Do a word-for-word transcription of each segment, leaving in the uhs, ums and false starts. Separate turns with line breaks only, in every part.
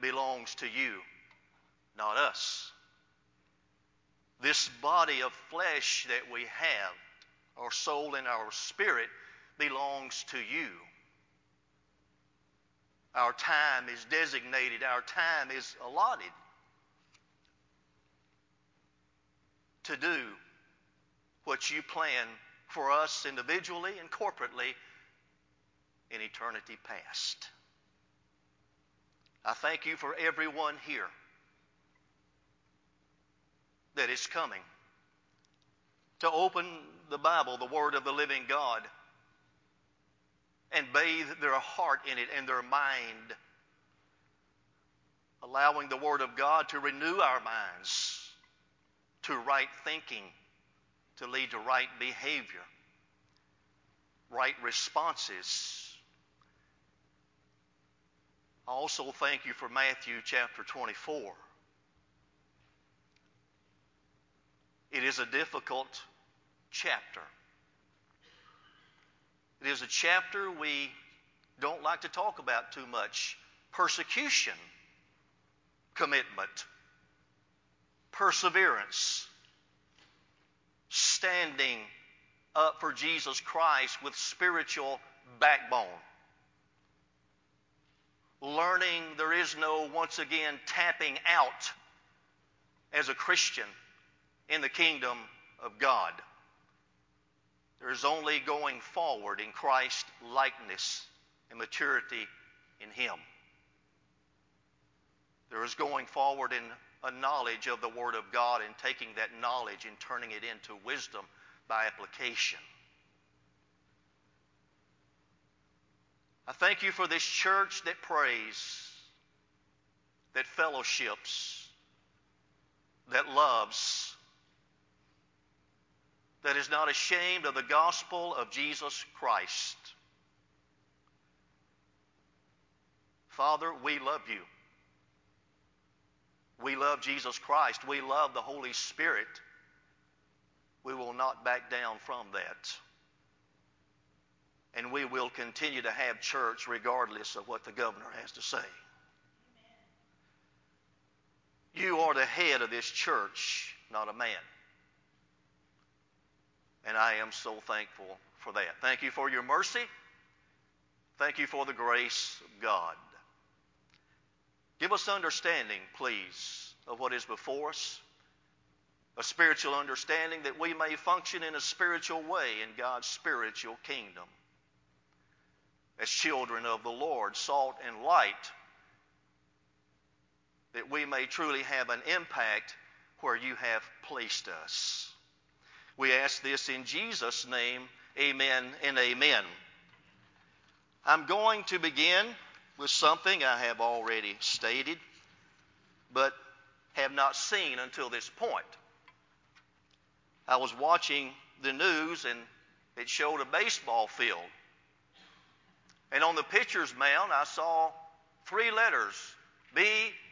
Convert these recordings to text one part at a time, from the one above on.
belongs to you, not us. This body of flesh that we have, our soul and our spirit, belongs to you. Our time is designated, our time is allotted to do what you plan for us individually and corporately in eternity past. I thank you for everyone here that is coming to open the Bible, the Word of the living God, and bathe their heart in it and their mind, allowing the Word of God to renew our minds to right thinking, to lead to right behavior, right responses. I also thank you for Matthew chapter twenty-four. It is a difficult chapter. It is a chapter we don't like to talk about too much. Persecution, commitment, perseverance, standing up for Jesus Christ with spiritual backbone, learning there is no, once again, tapping out as a Christian in the kingdom of God. There is only going forward in Christ likeness and maturity in Him. There is going forward in a knowledge of the Word of God and taking that knowledge and turning it into wisdom by application. I thank you for this church that prays, that fellowships, that loves, that is not ashamed of the gospel of Jesus Christ. Father, we love you. We love Jesus Christ. We love the Holy Spirit. We will not back down from that. And we will continue to have church regardless of what the governor has to say. Amen. You are the head of this church, not a man. And I am so thankful for that. Thank you for your mercy. Thank you for the grace of God. Give us understanding, please, of what is before us. A spiritual understanding that we may function in a spiritual way in God's spiritual kingdom. As children of the Lord, salt and light, that we may truly have an impact where you have placed us. We ask this in Jesus' name, amen and amen. I'm going to begin with something I have already stated, but have not seen until this point. I was watching the news and it showed a baseball field. And on the pitcher's mound, I saw three letters, B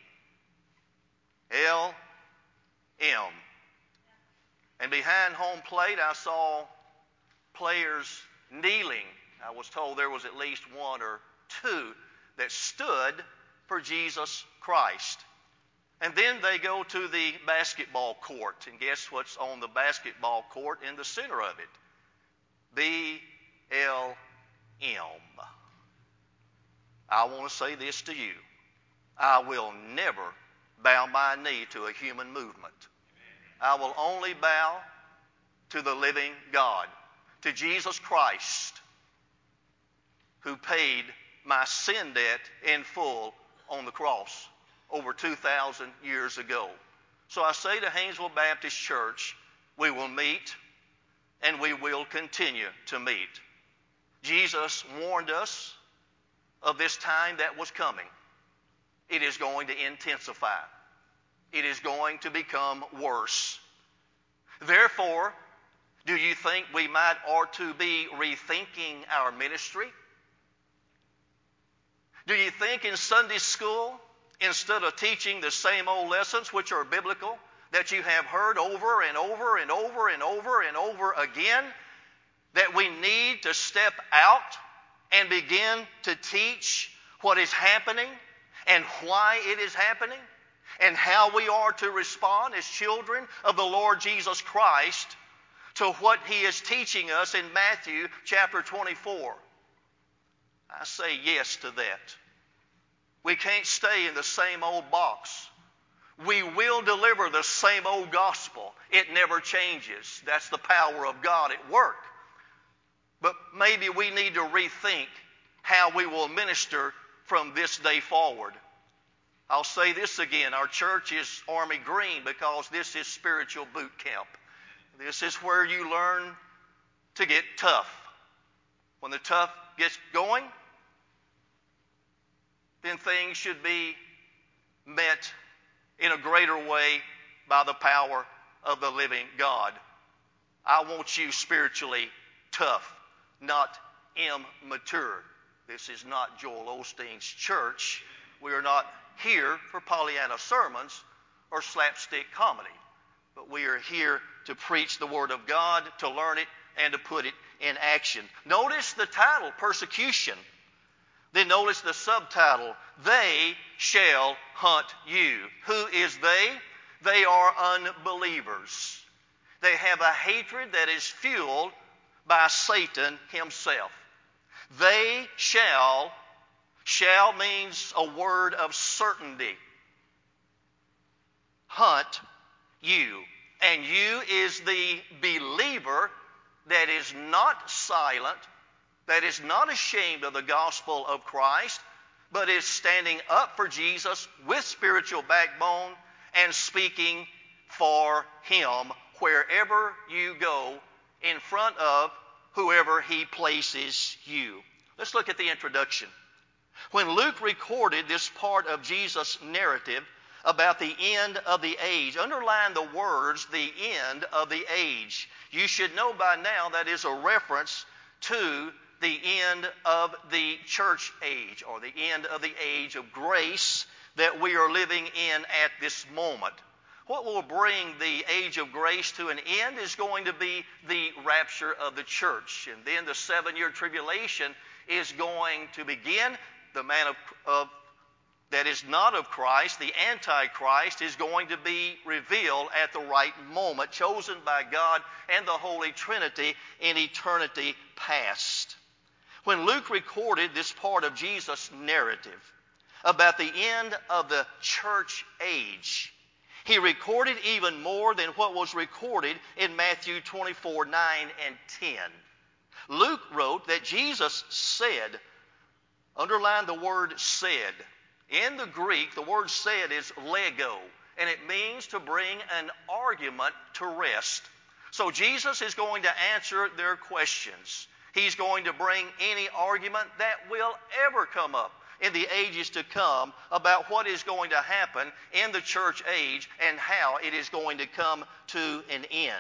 L M. And behind home plate, I saw players kneeling. I was told there was at least one or two that stood for Jesus Christ. And then they go to the basketball court. And guess what's on the basketball court in the center of it? B L M. I want to say this to you. I will never bow my knee to a human movement. I will only bow to the living God, to Jesus Christ, who paid my sin debt in full on the cross over two thousand years ago. So I say to Haynesville Baptist Church, we will meet and we will continue to meet. Jesus warned us of this time that was coming. It is going to intensify. It is going to become worse. Therefore, do you think we might ought to be rethinking our ministry? Do you think in Sunday school, instead of teaching the same old lessons which are biblical, that you have heard over and over and over and over and over again, that we need to step out and begin to teach what is happening and why it is happening and how we are to respond as children of the Lord Jesus Christ to what He is teaching us in Matthew chapter twenty-four. I say yes to that. We can't stay in the same old box. We will deliver the same old gospel. It never changes. That's the power of God at work. But maybe we need to rethink how we will minister from this day forward. I'll say this again. Our church is Army Green because this is spiritual boot camp. This is where you learn to get tough. When the tough gets going, then things should be met in a greater way by the power of the living God. I want you spiritually tough, not immature. This is not Joel Osteen's church. We are not here for Pollyanna sermons or slapstick comedy, but we are here to preach the Word of God, to learn it, and to put it in action. Notice the title, persecution. Then notice the subtitle, they shall hunt you. Who is they? They are unbelievers. They have a hatred that is fueled by Satan himself. They shall, shall means a word of certainty. Hunt you. And you is the believer that is not silent, that is not ashamed of the gospel of Christ, but is standing up for Jesus with spiritual backbone and speaking for Him wherever you go in front of whoever He places you. Let's look at the introduction. When Luke recorded this part of Jesus' narrative about the end of the age, underline the words, the end of the age. You should know by now that is a reference to the end of the church age, or the end of the age of grace that we are living in at this moment. What will bring the age of grace to an end is going to be the rapture of the church. And then the seven-year tribulation is going to begin. The man of, of that is not of Christ, the Antichrist, is going to be revealed at the right moment, chosen by God and the Holy Trinity in eternity past. When Luke recorded this part of Jesus' narrative about the end of the church age, he recorded even more than what was recorded in Matthew twenty-four, nine and ten. Luke wrote that Jesus said, underline the word said. In the Greek, the word said is lego, and it means to bring an argument to rest. So Jesus is going to answer their questions. He's going to bring any argument that will ever come up in the ages to come about what is going to happen in the church age and how it is going to come to an end.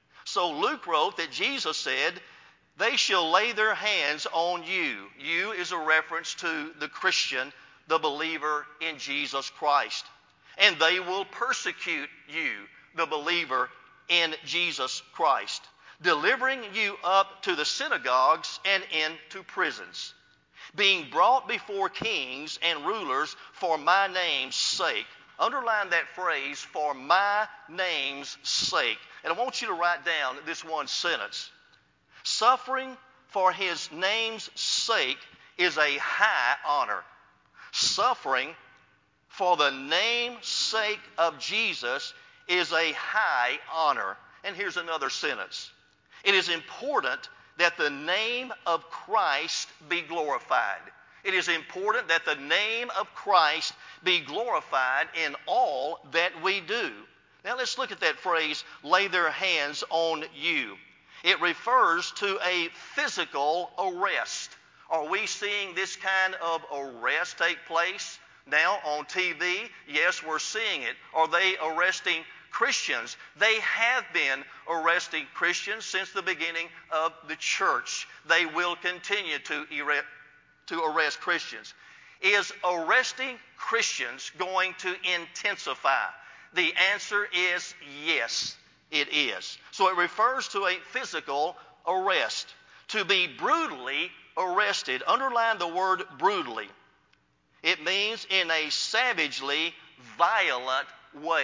So Luke wrote that Jesus said, they shall lay their hands on you. You is a reference to the Christian, the believer in Jesus Christ. And they will persecute you, the believer in Jesus Christ, delivering you up to the synagogues and into prisons, being brought before kings and rulers for my name's sake. Underline that phrase, for my name's sake. And I want you to write down this one sentence. Suffering for His name's sake is a high honor. Suffering for the name's sake of Jesus is a high honor. And here's another sentence. It is important that the name of Christ be glorified. It is important that the name of Christ be glorified in all that we do. Now let's look at that phrase, lay their hands on you. It refers to a physical arrest. Are we seeing this kind of arrest take place now on T V? Yes, we're seeing it. Are they arresting Christians? They have been arresting Christians since the beginning of the church. They will continue to erect, to arrest Christians. Is arresting Christians going to intensify? The answer is yes, it is. So it refers to a physical arrest. To be brutally arrested. Underline the word brutally. It means in a savagely violent way.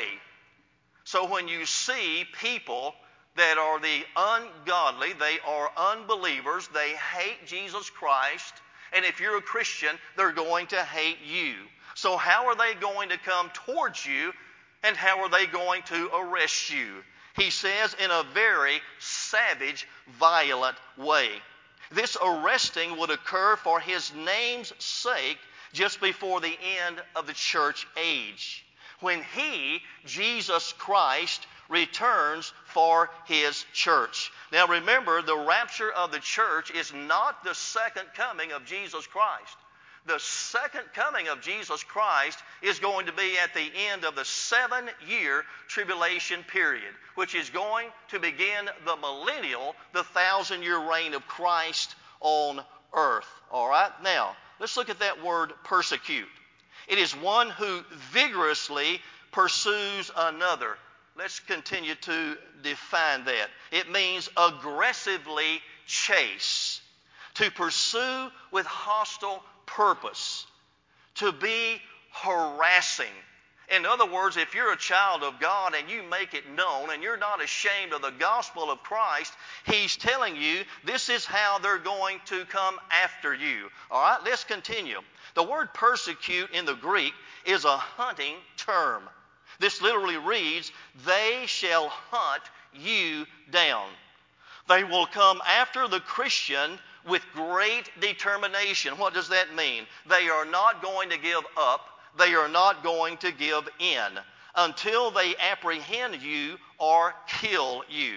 So when you see people that are the ungodly, they are unbelievers, they hate Jesus Christ, and if you're a Christian, they're going to hate you. So how are they going to come towards you, and how are they going to arrest you? He says in a very savage, violent way. This arresting would occur for His name's sake just before the end of the church age, when He, Jesus Christ, returns for His church. Now remember, the rapture of the church is not the second coming of Jesus Christ. The second coming of Jesus Christ is going to be at the end of the seven-year tribulation period, which is going to begin the millennial, the thousand-year reign of Christ on earth. All right? Now, let's look at that word persecute. It is one who vigorously pursues another. Let's continue to define that. It means aggressively chase, to pursue with hostile purpose, to be harassing. In other words, if you're a child of God and you make it known and you're not ashamed of the gospel of Christ, He's telling you this is how they're going to come after you. All right, let's continue. The word persecute in the Greek is a hunting term. This literally reads, they shall hunt you down. They will come after the Christian with great determination. What does that mean? They are not going to give up. They are not going to give in until they apprehend you or kill you.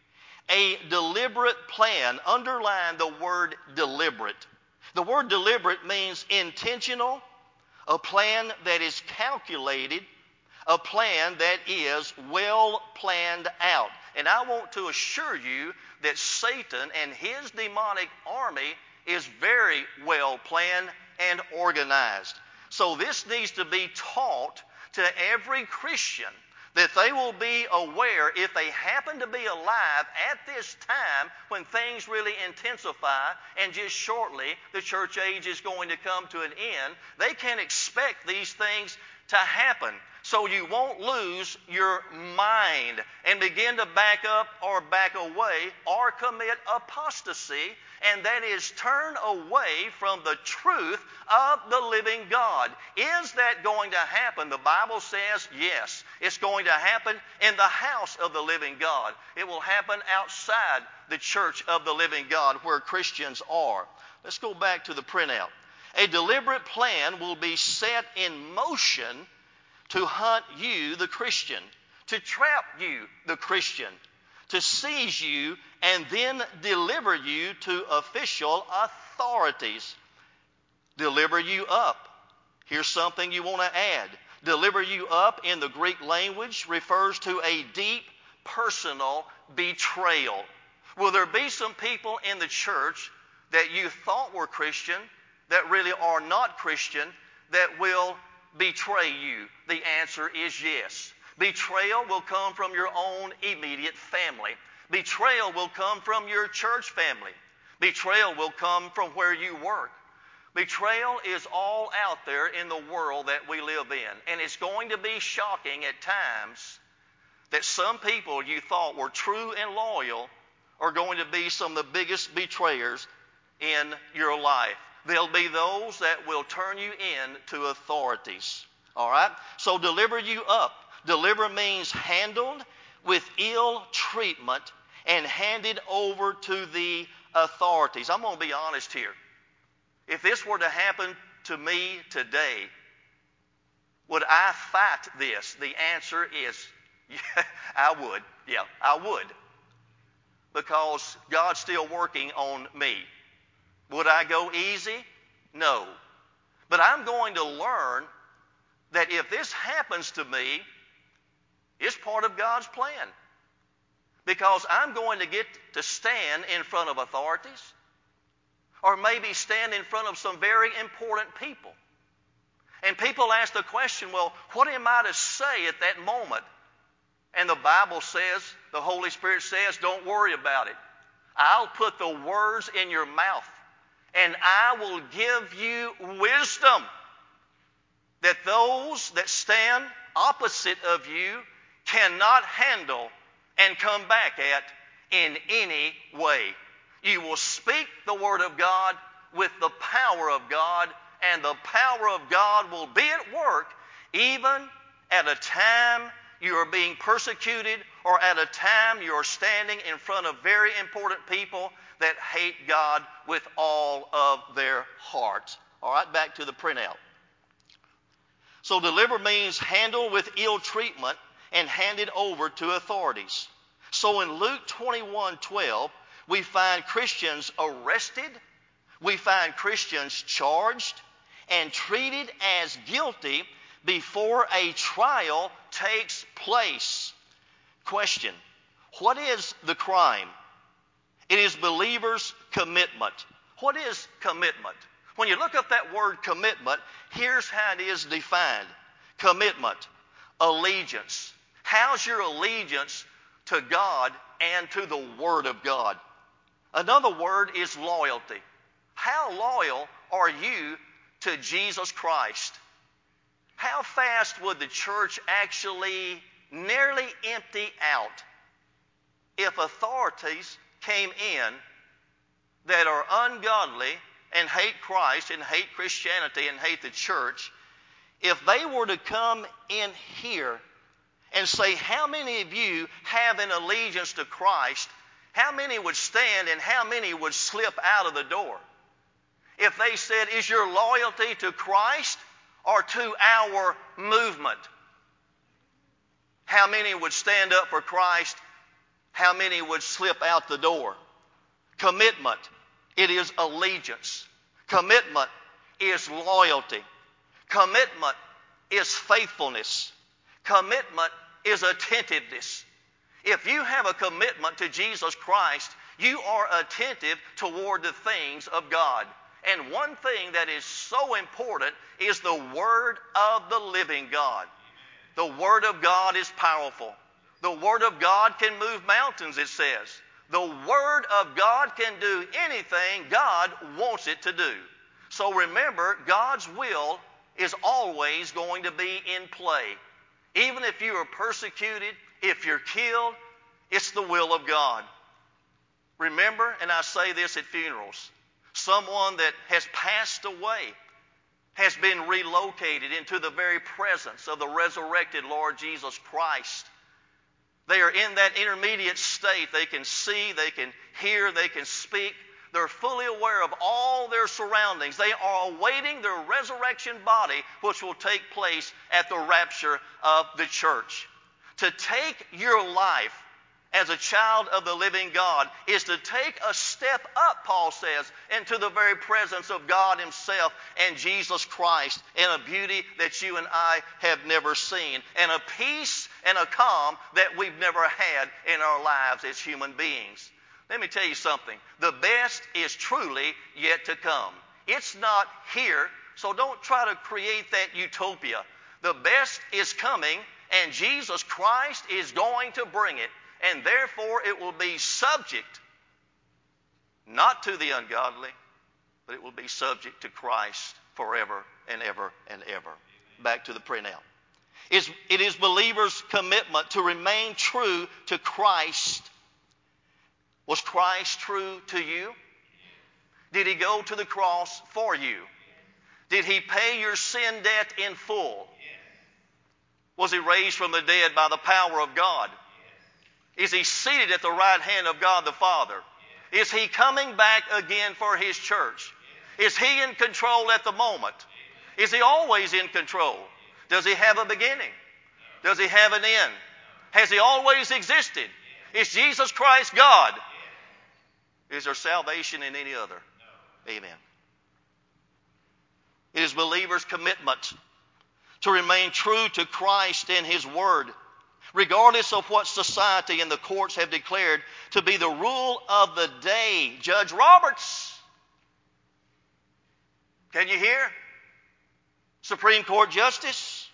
A deliberate plan. Underline the word deliberate. The word deliberate means intentional, a plan that is calculated, a plan that is well planned out. And I want to assure you that Satan and his demonic army is very well planned and organized. So this needs to be taught to every Christian, that they will be aware if they happen to be alive at this time when things really intensify and just shortly the church age is going to come to an end, they can expect these things to happen. So you won't lose your mind and begin to back up or back away or commit apostasy, and that is turn away from the truth of the living God. Is that going to happen? The Bible says yes. It's going to happen in the house of the living God. It will happen outside the church of the living God where Christians are. Let's go back to the printout. A deliberate plan will be set in motion to hunt you, the Christian, to trap you, the Christian, to seize you and then deliver you to official authorities. Deliver you up. Here's something you want to add. Deliver you up in the Greek language refers to a deep personal betrayal. Will there be some people in the church that you thought were Christian that really are not Christian that will betray you? The answer is yes. Betrayal will come from your own immediate family. Betrayal will come from your church family. Betrayal will come from where you work. Betrayal is all out there in the world that we live in. And it's going to be shocking at times that some people you thought were true and loyal are going to be some of the biggest betrayers in your life. There'll be those that will turn you in to authorities. All right? So deliver you up. Deliver means handled with ill treatment and handed over to the authorities. I'm going to be honest here. If this were to happen to me today, would I fight this? The answer is, yeah, I would. Yeah, I would. Because God's still working on me. Would I go easy? No. But I'm going to learn that if this happens to me, it's part of God's plan. Because I'm going to get to stand in front of authorities, or maybe stand in front of some very important people. And people ask the question, well, what am I to say at that moment? And the Bible says, the Holy Spirit says, don't worry about it. I'll put the words in your mouth, and I will give you wisdom. that those that stand opposite of you cannot handle and come back at in any way. You will speak the Word of God with the power of God, and the power of God will be at work even at a time you are being persecuted or at a time you are standing in front of very important people that hate God with all of their hearts. All right, back to the printout. So deliver means handle with ill treatment and handed over to authorities. So in Luke twenty-one twelve, we find Christians arrested, we find Christians charged and treated as guilty before a trial takes place. Question: what is the crime? It is believers' commitment. What is commitment? When you look up that word commitment, here's how it is defined. Commitment, allegiance. How's your allegiance to God and to the Word of God? Another word is loyalty. How loyal are you to Jesus Christ? How fast would the church actually nearly empty out if authorities came in that are ungodly and hate Christ and hate Christianity and hate the church? If they were to come in here and say, how many of you have an allegiance to Christ, how many would stand and how many would slip out of the door? If they said, is your loyalty to Christ or to our movement? How many would stand up for Christ? How many would slip out the door? Commitment, it is allegiance. Commitment is loyalty. Commitment is faithfulness. Commitment is attentiveness. If you have a commitment to Jesus Christ, you are attentive toward the things of God. And one thing that is so important is the Word of the living God. The Word of God is powerful. The Word of God can move mountains, it says. The Word of God can do anything God wants it to do. So remember, God's will is always going to be in play. Even if you are persecuted, if you're killed, it's the will of God. Remember, and I say this at funerals, someone that has passed away has been relocated into the very presence of the resurrected Lord Jesus Christ. They are in that intermediate state. They can see, they can hear, they can speak. They're fully aware of all their surroundings. They are awaiting their resurrection body, which will take place at the rapture of the church. To take your life as a child of the living God is to take a step up, Paul says, into the very presence of God Himself and Jesus Christ in a beauty that you and I have never seen, and a peace and a calm that we've never had in our lives as human beings. Let me tell you something. The best is truly yet to come. It's not here, so don't try to create that utopia. The best is coming, and Jesus Christ is going to bring it. And therefore it will be subject, not to the ungodly, but it will be subject to Christ forever and ever and ever. Back to the printout. It is believers' commitment to remain true to Christ. Was Christ true to you? Did He go to the cross for you? Did He pay your sin debt in full? Was He raised from the dead by the power of God? Is He seated at the right hand of God the Father? Is He coming back again for His church? Is He in control at the moment? Is He always in control? Does He have a beginning? Does He have an end? Has He always existed? Is Jesus Christ God? Is there salvation in any other? Amen. It is believers' commitment to remain true to Christ and His Word, regardless of what society and the courts have declared to be the rule of the day. Judge Roberts, can you hear? Supreme Court Justice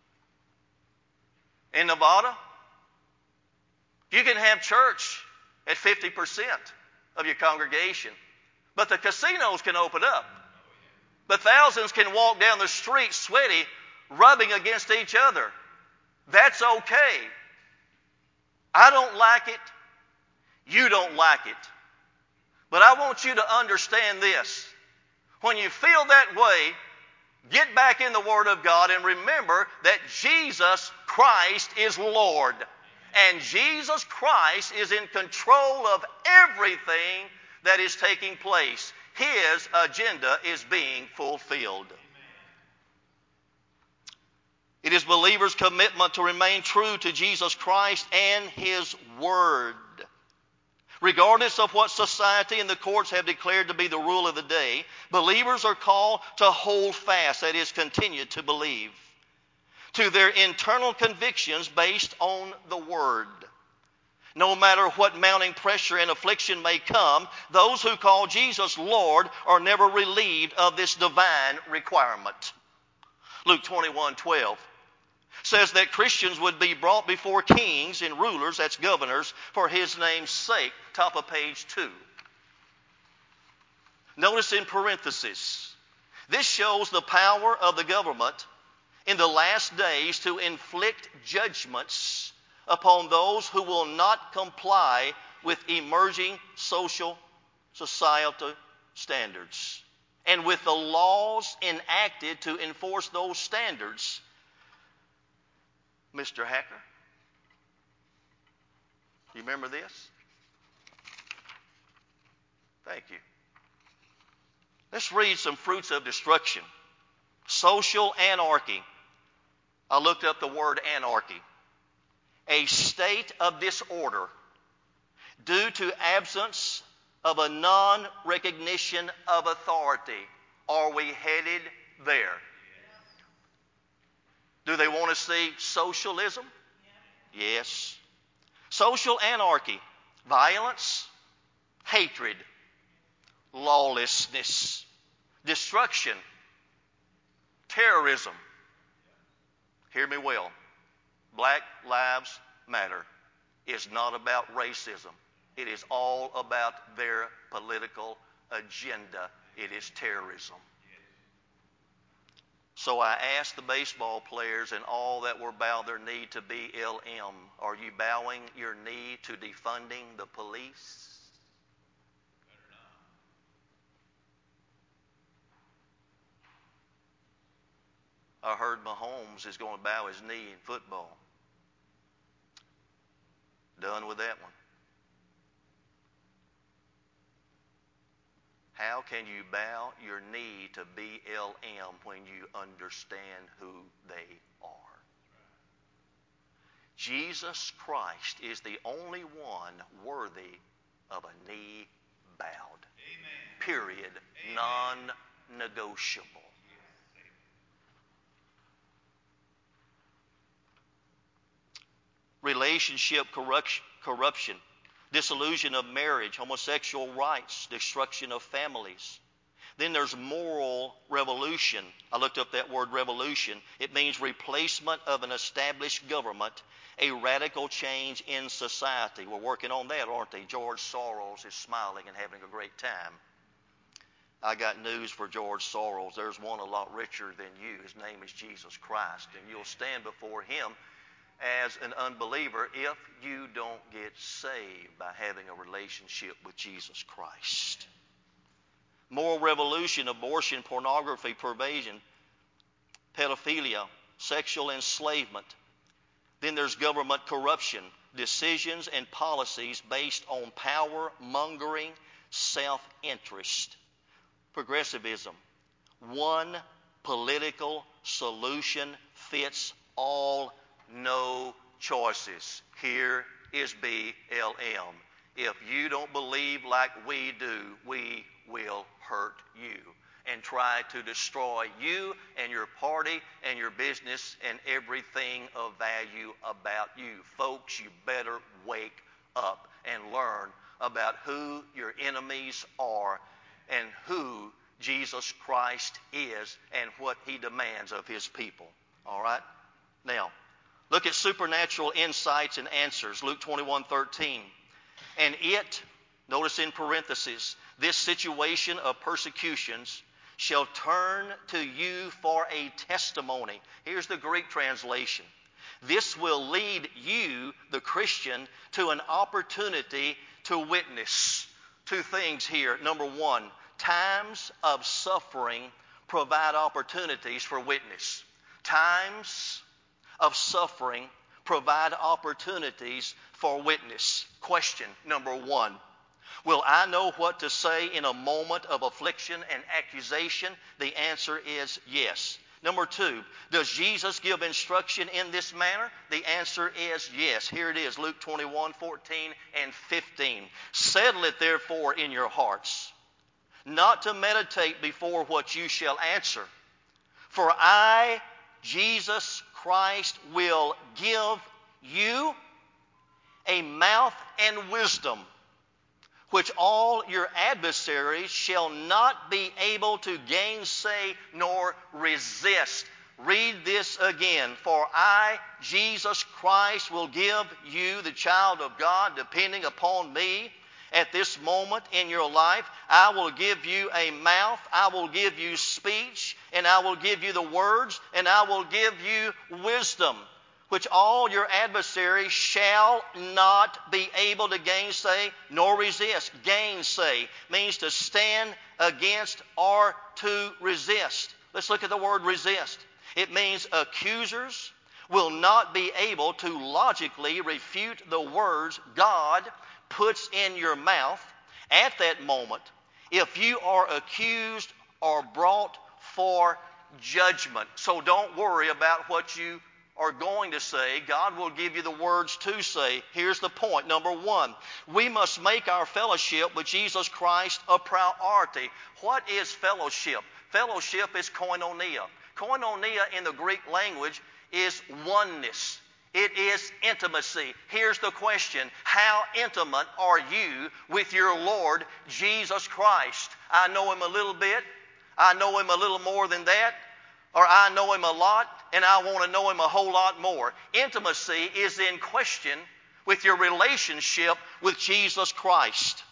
in Nevada. You can have church at fifty percent of your congregation, but the casinos can open up. But thousands can walk down the street sweaty, rubbing against each other. That's okay. I don't like it. You don't like it. But I want you to understand this. When you feel that way, get back in the Word of God and remember that Jesus Christ is Lord. And Jesus Christ is in control of everything that is taking place. His agenda is being fulfilled. It is believers' commitment to remain true to Jesus Christ and His Word. Regardless of what society and the courts have declared to be the rule of the day, believers are called to hold fast, that is, continue to believe, to their internal convictions based on the Word. No matter what mounting pressure and affliction may come, those who call Jesus Lord are never relieved of this divine requirement. Luke twenty-one twelve says that Christians would be brought before kings and rulers, that's governors, for His name's sake. Top of page two. Notice in parentheses, this shows the power of the government in the last days to inflict judgments upon those who will not comply with emerging social, societal standards, and with the laws enacted to enforce those standards. Mister Hacker, you remember this? Thank you. Let's read some fruits of destruction. Social anarchy. I looked up the word anarchy. A state of disorder due to absence of a non-recognition of authority. Are we headed there? Do they want to see socialism? Yes. Social anarchy, violence, hatred, lawlessness, destruction, terrorism. Hear me well. Black Lives Matter is not about racism. It is all about their political agenda. It is terrorism. So I asked the baseball players and all that were bow their knee to B L M, are you bowing your knee to defunding the police? I heard Mahomes is going to bow his knee in football. Done with that one. How can you bow your knee to B L M when you understand who they are? Jesus Christ is the only one worthy of a knee bowed. Amen. Period. Amen. Non-negotiable. Relationship corruption, dissolution of marriage, homosexual rights, destruction of families. Then there's moral revolution. I looked up that word revolution. It means replacement of an established government, a radical change in society. We're working on that, aren't they? George Soros is smiling and having a great time. I got news for George Soros. There's one a lot richer than you. His name is Jesus Christ, and you'll stand before Him as an unbeliever if you don't get saved by having a relationship with Jesus Christ. Moral revolution, abortion, pornography, perversion, pedophilia, sexual enslavement. Then there's government corruption, decisions and policies based on power mongering, self-interest. Progressivism, one political solution fits all. No choices. Here is B L M. If you don't believe like we do, we will hurt you and try to destroy you and your party and your business and everything of value about you. Folks, you better wake up and learn about who your enemies are and who Jesus Christ is and what He demands of His people. All right? Now, look at supernatural insights and answers. Luke twenty-one thirteen. And it, notice in parentheses, this situation of persecutions shall turn to you for a testimony. Here's the Greek translation. This will lead you, the Christian, to an opportunity to witness. Two things here. Number one, times of suffering provide opportunities for witness. Times of suffering provide opportunities for witness. Question number one. Will I know what to say in a moment of affliction and accusation? The answer is yes. Number two, does Jesus give instruction in this manner? The answer is yes. Here it is, Luke twenty-one, fourteen and fifteen. Settle it therefore in your hearts, not to meditate before what you shall answer. For I, Jesus Christ, will give you a mouth and wisdom, which all your adversaries shall not be able to gainsay nor resist. Read this again. For I, Jesus Christ, will give you, the child of God, depending upon me at this moment in your life. I will give you a mouth, I will give you speech, and I will give you the words, and I will give you wisdom, which all your adversaries shall not be able to gainsay nor resist. Gainsay means to stand against or to resist. Let's look at the word resist. It means accusers will not be able to logically refute the words God puts in your mouth at that moment if you are accused or brought for judgment. So don't worry about what you are going to say. God will give you the words to say. Here's the point. Number one, we must make our fellowship with Jesus Christ a priority. What is fellowship? Fellowship is koinonia. Koinonia in the Greek language is oneness. It is intimacy. Here's the question. How intimate are you with your Lord Jesus Christ? I know Him a little bit. I know Him a little more than that. Or I know Him a lot, and I want to know Him a whole lot more. Intimacy is in question with your relationship with Jesus Christ.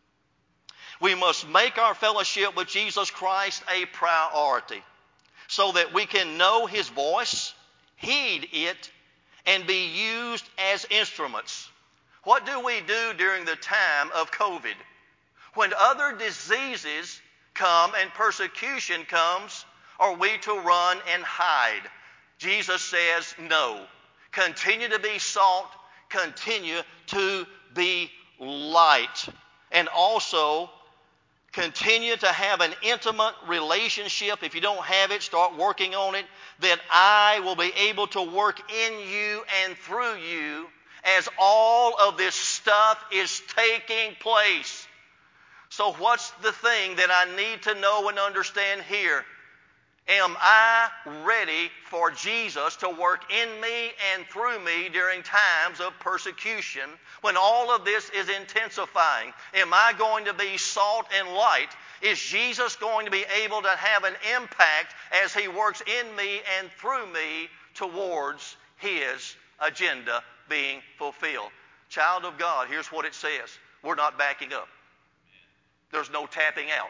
We must make our fellowship with Jesus Christ a priority so that we can know His voice, heed it, and be used as instruments. What do we do during the time of COVID? When other diseases come and persecution comes, are we to run and hide? Jesus says no. Continue to be salt. Continue to be light. And also, continue to have an intimate relationship. If you don't have it, start working on it. That I will be able to work in you and through you as all of this stuff is taking place. So what's the thing that I need to know and understand here? Am I ready for Jesus to work in me and through me during times of persecution when all of this is intensifying? Am I going to be salt and light? Is Jesus going to be able to have an impact as He works in me and through me towards His agenda being fulfilled? Child of God, here's what it says. We're not backing up. There's no tapping out.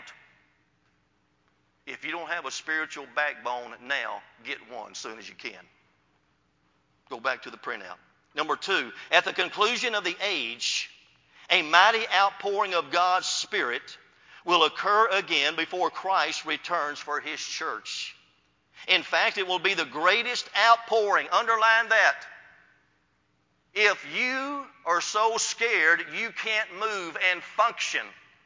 If you don't have a spiritual backbone now, get one as soon as you can. Go back to the printout. Number two, at the conclusion of the age, a mighty outpouring of God's Spirit will occur again before Christ returns for His church. In fact, it will be the greatest outpouring. Underline that. If you are so scared you can't move and function,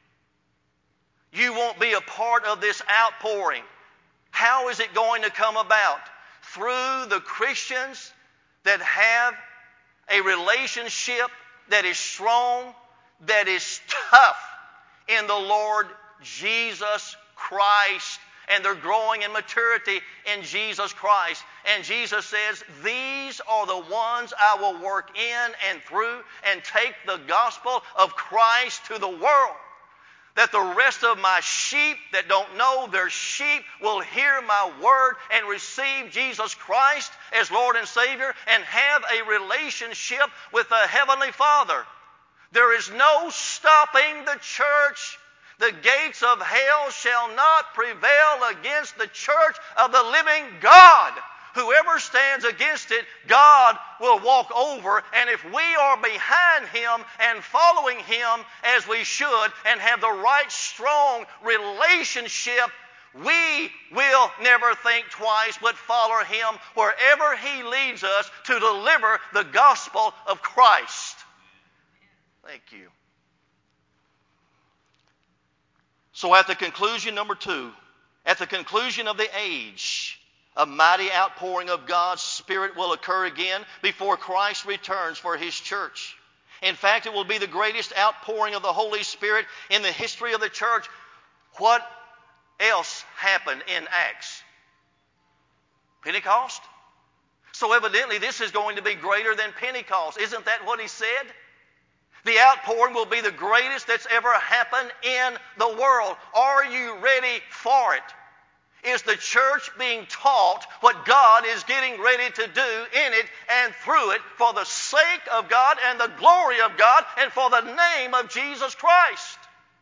you won't be a part of this outpouring. How is it going to come about? Through the Christians that have a relationship that is strong, that is tough in the Lord Jesus Christ. And they're growing in maturity in Jesus Christ. And Jesus says, these are the ones I will work in and through and take the gospel of Christ to the world. That the rest of my sheep that don't know they're sheep will hear my word and receive Jesus Christ as Lord and Savior and have a relationship with the Heavenly Father. There is no stopping the church. The gates of hell shall not prevail against the church of the living God. Whoever stands against it, God will walk over. And if we are behind Him and following Him as we should and have the right strong relationship, we will never think twice but follow Him wherever He leads us to deliver the gospel of Christ. Thank you. So at the conclusion, number two, at the conclusion of the age, a mighty outpouring of God's Spirit will occur again before Christ returns for His church. In fact, it will be the greatest outpouring of the Holy Spirit in the history of the church. What else happened in Acts? Pentecost? So evidently this is going to be greater than Pentecost. Isn't that what he said? The outpouring will be the greatest that's ever happened in the world. Are you ready for it? Is the church being taught what God is getting ready to do in it and through it for the sake of God and the glory of God and for the name of Jesus Christ?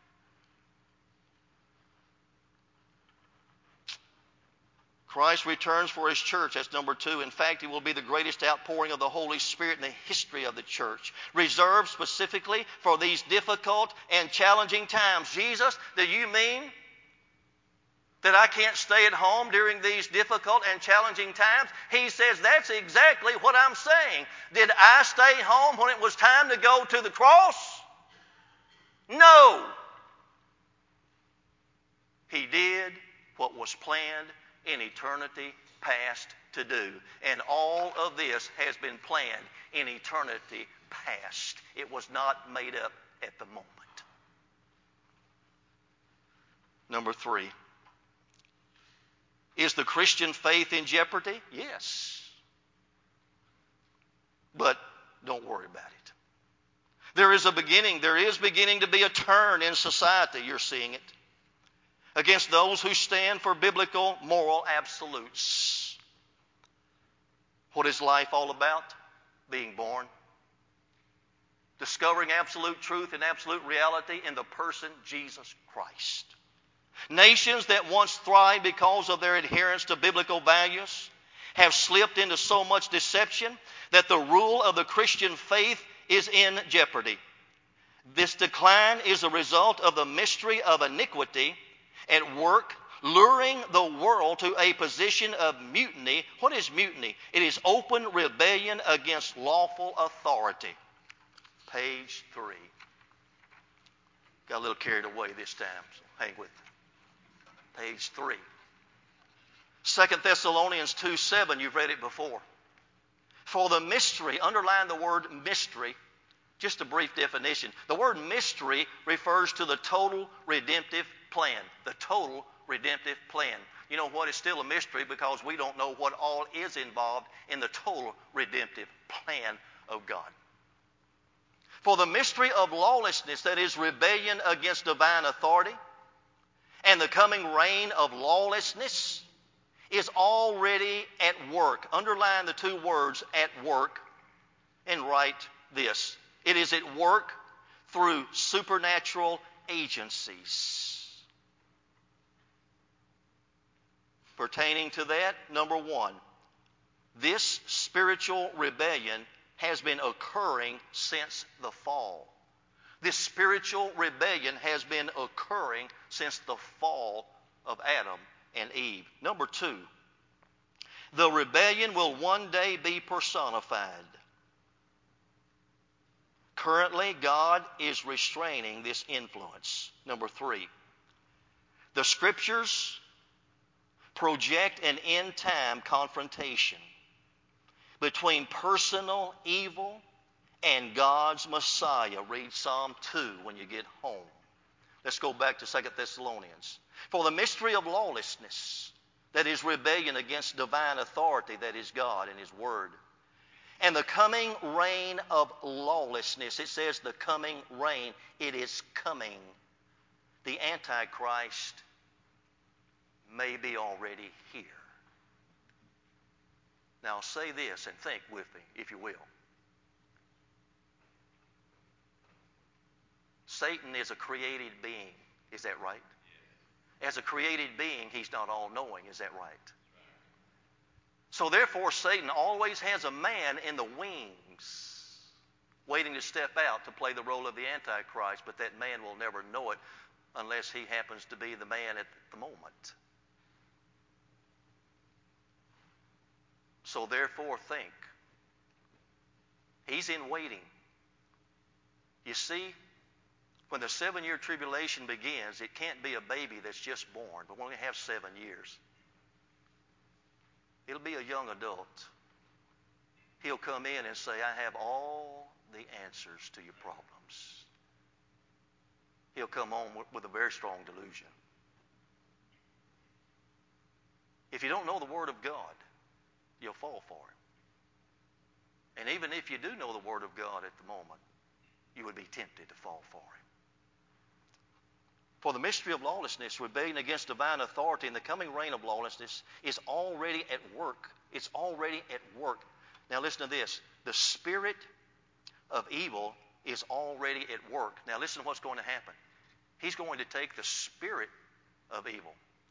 Christ returns for His church. That's number two. In fact, it will be the greatest outpouring of the Holy Spirit in the history of the church, reserved specifically for these difficult and challenging times. Jesus, do you mean that I can't stay at home during these difficult and challenging times? He says, that's exactly what I'm saying. Did I stay home when it was time to go to the cross? No. He did what was planned in eternity past to do. And all of this has been planned in eternity past. It was not made up at the moment. Number three. Is the Christian faith in jeopardy? Yes. But don't worry about it. There is a beginning. There is beginning to be a turn in society. You're seeing it. Against those who stand for biblical moral absolutes. What is life all about? Being born. Discovering absolute truth and absolute reality in the person Jesus Christ. Nations that once thrived because of their adherence to biblical values have slipped into so much deception that the rule of the Christian faith is in jeopardy. This decline is a result of the mystery of iniquity at work, luring the world to a position of mutiny. What is mutiny? It is open rebellion against lawful authority. Page three. Got a little carried away this time, so hang with me. Page three. Second Thessalonians two seven, you've read it before. For the mystery, underline the word mystery, just a brief definition. The word mystery refers to the total redemptive plan. The total redemptive plan. You know what? It's still a mystery because we don't know what all is involved in the total redemptive plan of God. For the mystery of lawlessness, that is rebellion against divine authority, and the coming reign of lawlessness is already at work. Underline the two words, at work, and write this. It is at work through supernatural agencies. Pertaining to that, number one, this spiritual rebellion has been occurring since the fall. This spiritual rebellion has been occurring since the fall of Adam and Eve. Number two, the rebellion will one day be personified. Currently, God is restraining this influence. Number three, the Scriptures project an end-time confrontation between personal evil and God's Messiah. Read Psalm two when you get home. Let's go back to Second Thessalonians. For the mystery of lawlessness, that is rebellion against divine authority, that is God and His Word, and the coming reign of lawlessness. It says the coming reign. It is coming. The Antichrist may be already here. Now say this and think with me, if you will. Satan is a created being. Is that right? As a created being, he's not all-knowing. Is that right? So therefore, Satan always has a man in the wings waiting to step out to play the role of the Antichrist, but that man will never know it unless he happens to be the man at the moment. So therefore, think. He's in waiting. You see, when the seven-year tribulation begins, it can't be a baby that's just born, but we're going to have seven years. It'll be a young adult. He'll come in and say, I have all the answers to your problems. He'll come on with a very strong delusion. If you don't know the Word of God, you'll fall for him. And even if you do know the Word of God at the moment, you would be tempted to fall for him. For the mystery of lawlessness, rebellion against divine authority, and the coming reign of lawlessness is already at work. It's already at work. Now listen to this. The spirit of evil is already at work. Now listen to what's going to happen. He's going to take the spirit of evil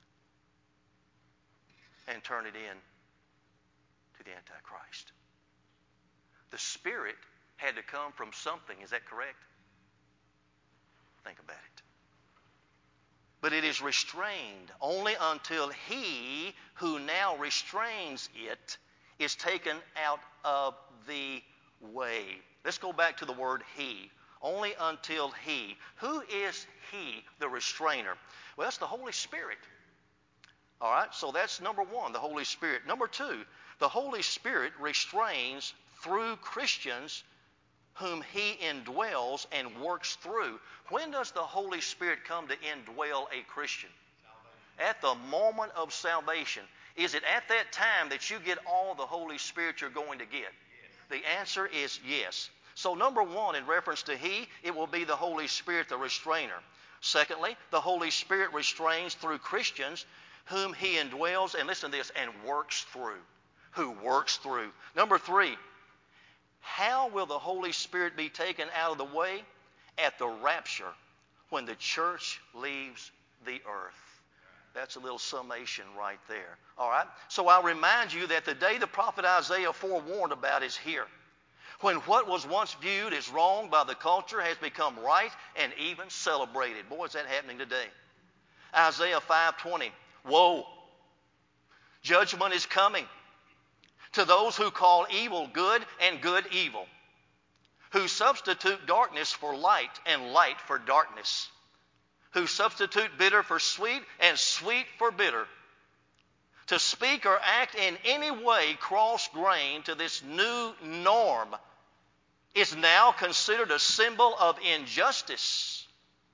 and turn it in to the Antichrist. The spirit had to come from something. Is that correct? Think about it. But it is restrained only until he who now restrains it is taken out of the way. Let's go back to the word he. Only until he. Who is he, the restrainer? Well, that's the Holy Spirit. All right, so that's number one, the Holy Spirit. Number two, the Holy Spirit restrains through Christians whom he indwells and works through. When does the Holy Spirit come to indwell a Christian? Salvation. At the moment of salvation. Is it at that time that you get all the Holy Spirit you're going to get? Yes. The answer is yes. So number one, in reference to he, it will be the Holy Spirit, the restrainer. Secondly, the Holy Spirit restrains through Christians whom he indwells, and listen to this, and works through. Who works through. Number three, how will the Holy Spirit be taken out of the way? At the rapture, when the church leaves the earth. That's a little summation right there. All right? So I remind you that the day the prophet Isaiah forewarned about is here. When what was once viewed as wrong by the culture has become right and even celebrated. Boy, is that happening today. Isaiah five twenty. Woe! Judgment is coming to those who call evil good and good evil, who substitute darkness for light and light for darkness, who substitute bitter for sweet and sweet for bitter, to speak or act in any way cross-grained to this new norm is now considered a symbol of injustice.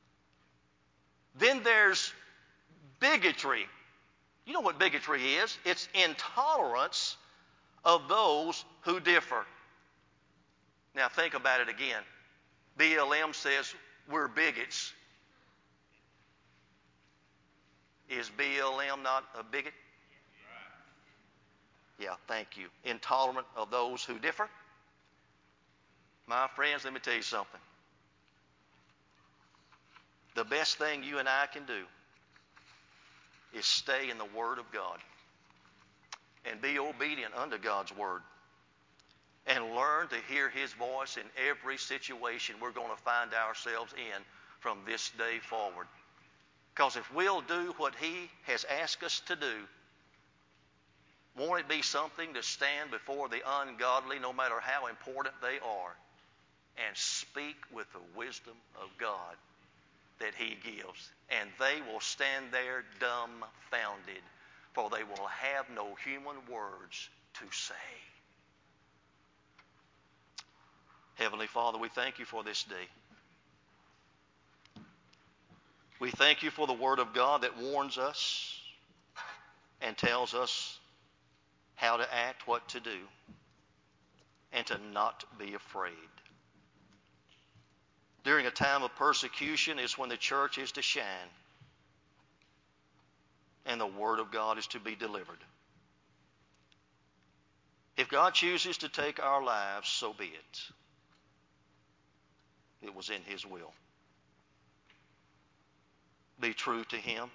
Then there's bigotry. You know what bigotry is? It's intolerance of those who differ. Now think about it again. B L M says we're bigots. Is B L M not a bigot? Yeah, thank you. Intolerant of those who differ. My friends, let me tell you something. The best thing you and I can do is stay in the Word of God and be obedient unto God's Word and learn to hear His voice in every situation we're going to find ourselves in from this day forward. Because if we'll do what He has asked us to do, won't it be something to stand before the ungodly, no matter how important they are, and speak with the wisdom of God that He gives? And they will stand there dumbfounded, for they will have no human words to say. Heavenly Father, we thank you for this day. We thank you for the Word of God that warns us and tells us how to act, what to do, and to not be afraid. During a time of persecution is when the church is to shine and the Word of God is to be delivered. If God chooses to take our lives, so be it. It was in His will. be true to Him,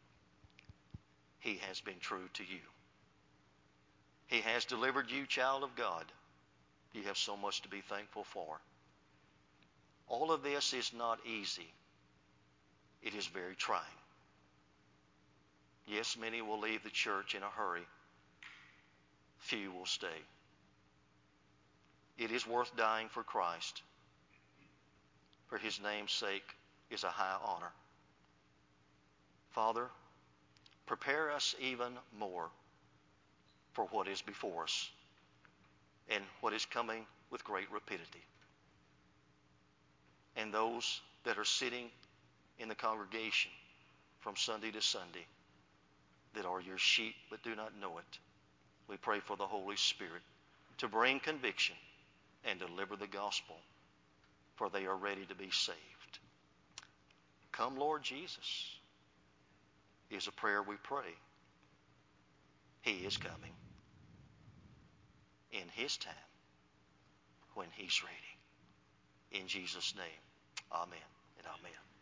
He has been true to you. He has delivered you, child of God. You have so much to be thankful for. All of this is not easy. It is very trying. Yes, many will leave the church in a hurry. Few will stay. It is worth dying for Christ. For His name's sake is a high honor. Father, prepare us even more for what is before us and what is coming with great rapidity. And those that are sitting in the congregation from Sunday to Sunday that are your sheep but do not know it, we pray for the Holy Spirit to bring conviction and deliver the gospel, for they are ready to be saved. Come, Lord Jesus, is a prayer we pray. He is coming in His time when He's ready. In Jesus' name, amen and amen.